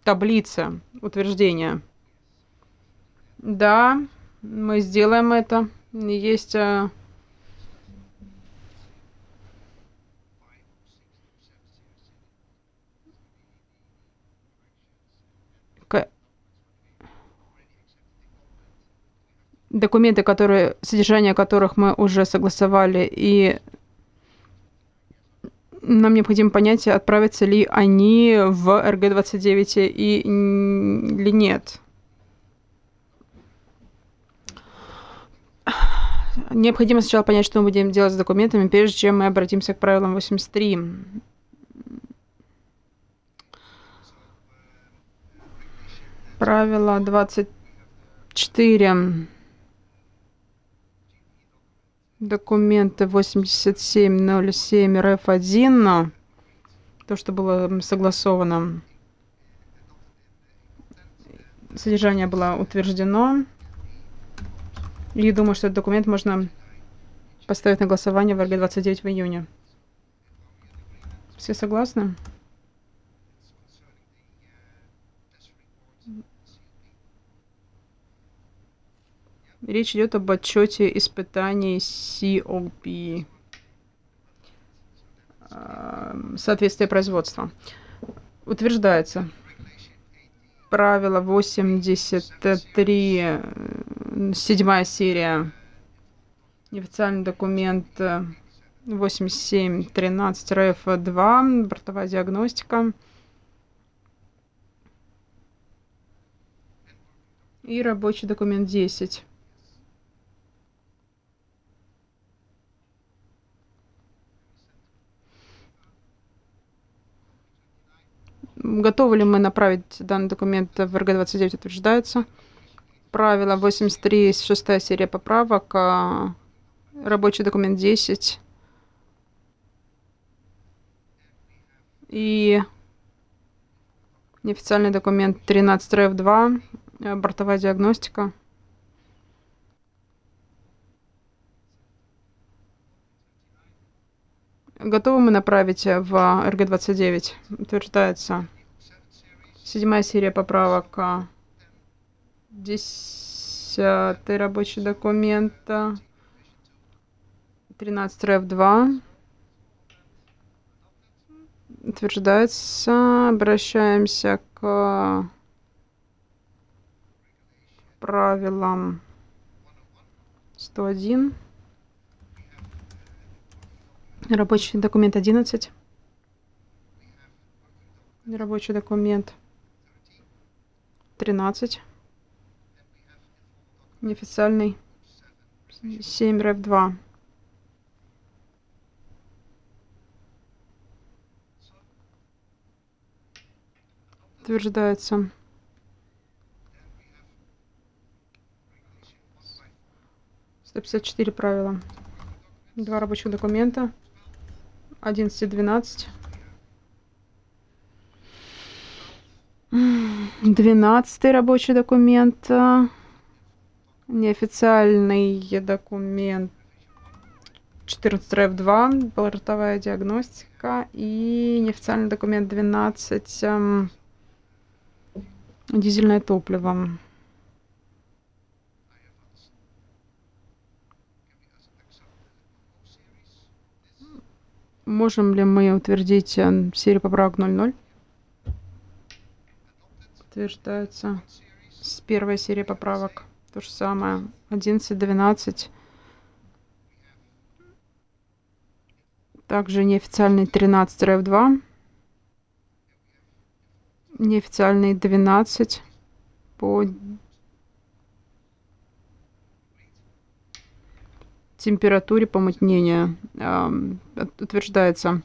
таблице утверждения. Да, мы сделаем это. Есть к- документы, содержание которых мы уже согласовали, и нам необходимо понять, отправятся ли они в РГ-29 или нет. Необходимо сначала понять, что мы будем делать с документами, прежде чем мы обратимся к правилам 83. Правило 24. Документы 8707 РФ1. То, что было согласовано. Содержание было утверждено. И думаю, что этот документ можно поставить на голосование в РГ-29 в июне. Все согласны? Речь идет об отчете испытаний COP. Соответствие производства. Утверждается. Правило 83, 7 серия. Неофициальный документ 8713 РФ2. Бортовая диагностика. И рабочий документ 10. Готовы ли мы направить данный документ в РГ-29? Утверждается. Правило 83, 6 серия поправок. Рабочий документ 10. И неофициальный документ 13 РФ2. Бортовая диагностика. Готовы мы направить в РГ-29? Утверждается. 7 серия поправок. 10 рабочий документ. 13 РФ2. Утверждается. Обращаемся к правилам 101. Рабочий документ 11. Рабочий документ 13. Неофициальный 7 РФ2. Утверждается. 154 правила. 2 рабочих документа. 11 и 12. 12 рабочий документ. Неофициальный документ 14 РФ2. Бортовая диагностика. И неофициальный документ 12. Дизельное топливо. Можем ли мы утвердить серию поправок 00? Утверждается. С первой серии поправок. То же самое. 11, 12. Также неофициальный 13 РФ2. Неофициальный 12 по температуре помутнения. Утверждается.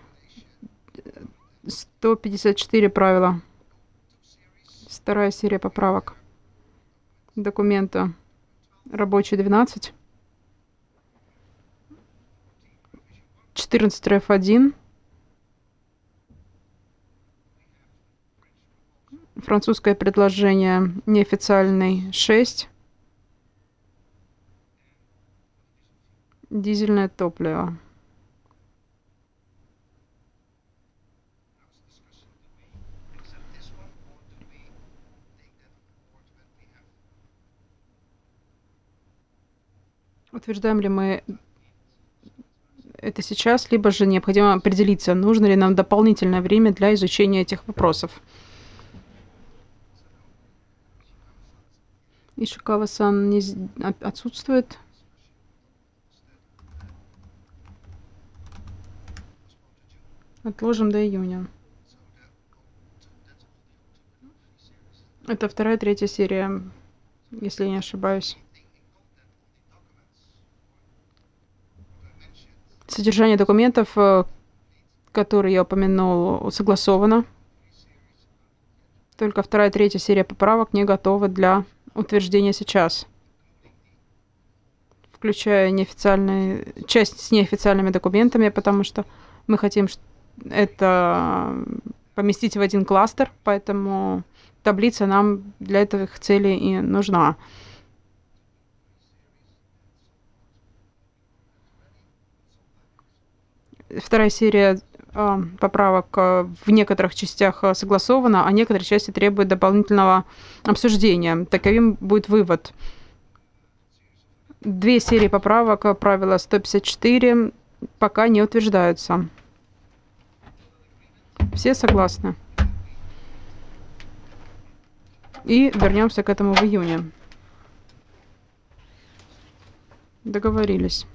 154 правила. 2 серия поправок. Документа рабочий 12. 14 РФ1. Французское предложение неофициальный 6. Дизельное топливо. Утверждаем ли мы это сейчас, либо же необходимо определиться, нужно ли нам дополнительное время для изучения этих вопросов. Ишикава-сан отсутствует. Отложим до июня. Это вторая, третья серия, если я не ошибаюсь. Содержание документов, которые я упомянул, согласовано. Только вторая, третья серия поправок не готовы для утверждения сейчас, включая часть с неофициальными документами, потому что мы хотим это поместить в один кластер, поэтому таблица нам для этих целей и нужна. Вторая серия поправок в некоторых частях согласована, а некоторые части требуют дополнительного обсуждения. Таковым будет вывод. Две серии поправок правила 154 пока не утверждаются. Все согласны? И вернемся к этому в июне. Договорились.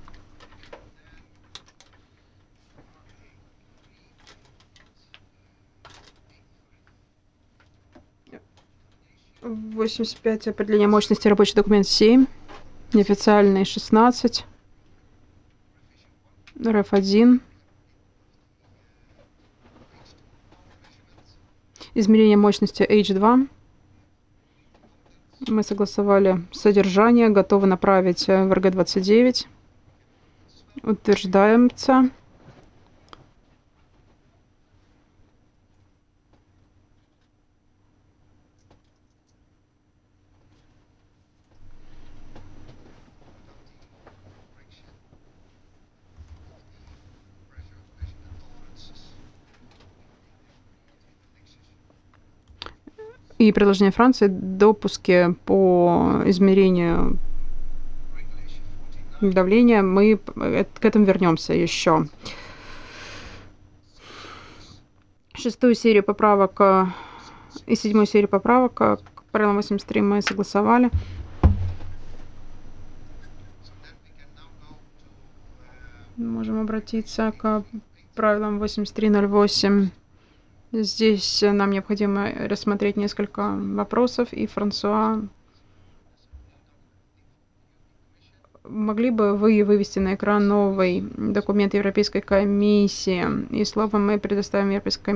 85 определение мощности, рабочий документ 7, неофициальный 16, РФ1, измерение мощности H2. Мы согласовали содержание, готовы направить в РГ-29. Утверждаемся. И предложение Франции допуски по измерению давления. Мы к этому вернемся еще. Шестую серию поправок и седьмую серию поправок к правилам 83 мы согласовали. Можем обратиться к правилам 8308. Здесь нам необходимо рассмотреть несколько вопросов, и Франсуа, могли бы вы вывести на экран новый документ Европейской комиссии? И словом мы предоставим Европейской комиссии